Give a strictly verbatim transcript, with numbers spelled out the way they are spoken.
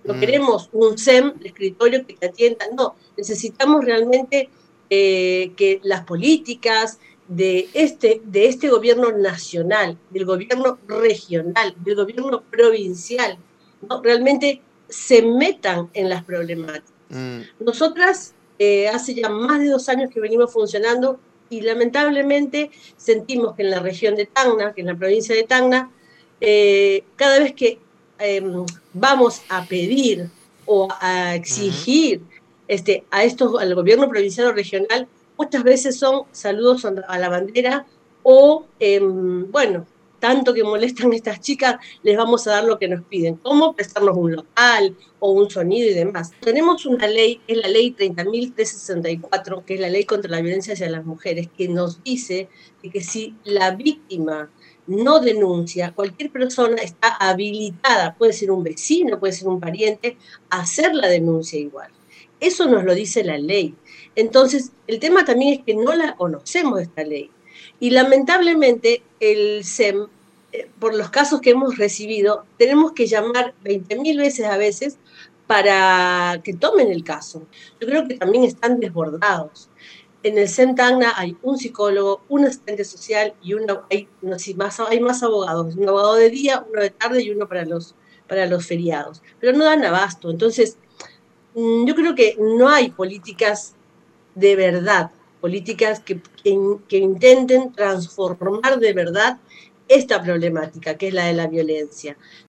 No Mm. queremos un S E M de escritorio que te atienda, no, necesitamos realmente eh, que las políticas de este, de este gobierno nacional, del gobierno regional, del gobierno provincial, ¿no? Realmente se metan en las problemáticas. Mm. Nosotras eh, hace ya más de dos años que venimos funcionando y lamentablemente sentimos que en la región de Tacna, que en la provincia de Tacna, eh, cada vez que eh, vamos a pedir o a exigir uh-huh. este, a estos, al gobierno provincial o regional, muchas veces son saludos a la bandera o, eh, bueno, tanto que molestan a estas chicas, les vamos a dar lo que nos piden, como prestarnos un local o un sonido y demás. Tenemos una ley, que es la ley treinta mil trescientos sesenta y cuatro, que es la ley contra la violencia hacia las mujeres, que nos dice que si la víctima no denuncia, cualquier persona está habilitada, puede ser un vecino, puede ser un pariente, a hacer la denuncia igual. Eso nos lo dice la ley. Entonces, el tema también es que no la conocemos esta ley. Y lamentablemente el S E M, eh, por los casos que hemos recibido, tenemos que llamar veinte mil veces a veces para que tomen el caso. Yo creo que también están desbordados. En el S E M Tacna hay un psicólogo, un asistente social y una, hay, no, sí, más, hay más abogados, un abogado de día, uno de tarde y uno para los, para los feriados. Pero no dan abasto. Entonces, yo creo que no hay políticas de verdad, políticas que, que, que intenten transformar de verdad esta problemática, que es la de la violencia.